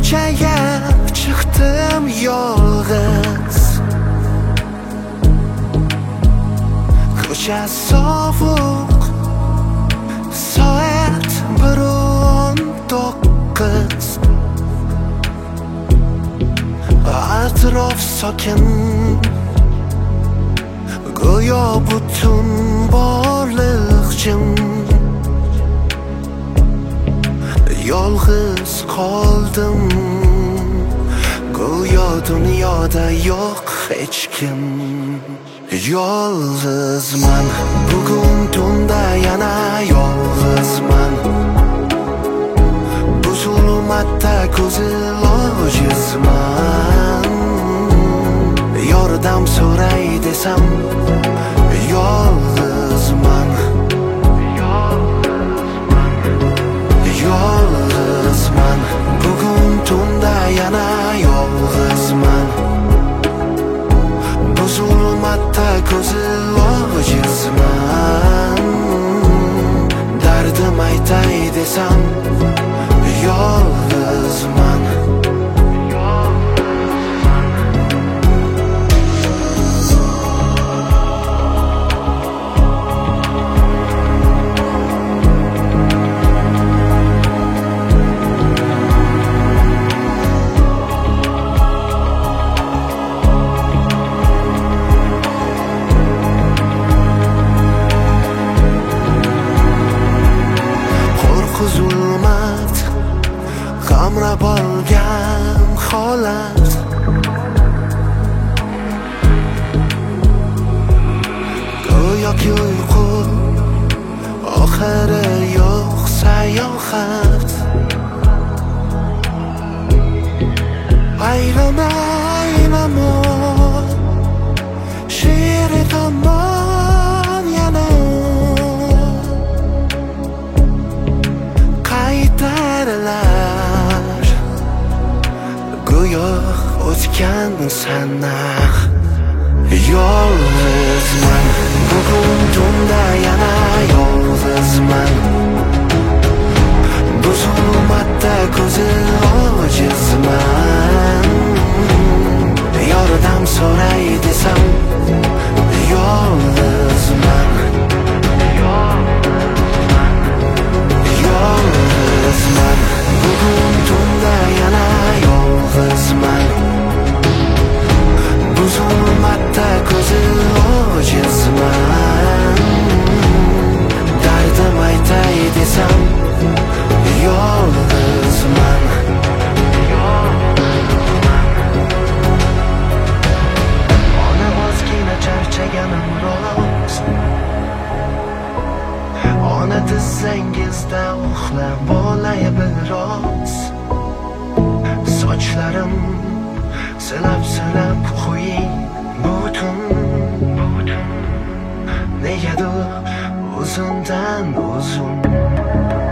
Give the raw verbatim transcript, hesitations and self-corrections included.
ko'chaga chiqdim yolg'iz. Ko'cha sovuq, soat bir o'n to'qqiz. Atrof sokin, go'yo butun borliq jim. Yolg'iz qoldim, go'yo dunyoda yo'q hech kim. Yolg'izman, bugun tunda yana yolg'izman. Bu zulmatda ko'z ilojizman. Yordam so'ray desam yolg'izman. Yolg'izman, bugun tunda yana yolg'izman. Bu zulmatda ko'z ilojizman. Dardim aytay desam yolg'izman. Zulmat qamrab olgan holat. Go'yoki uyqu oxiri yo'q sayohat. Aylana aylama she'ri tomon yana qaytarlar. Go'yo o'tgan sana. Yolg'izman, bugun tunda yana yolg'izman. Bu zulmatda ko'z ilojizman. Yordam so'ray desam yolg'izman. Yolg'izman, bugun tunda yana yolg'izman. Bu zulmatda ko'z ilojizman. Dardim aytay desam yolg'izman. Onam ozgina charchaganim rost. Ona tizzangizda uxlab bo'lay biroz. Sochlarim silab-silab qo'ying butun. Negadir uzundan uzun.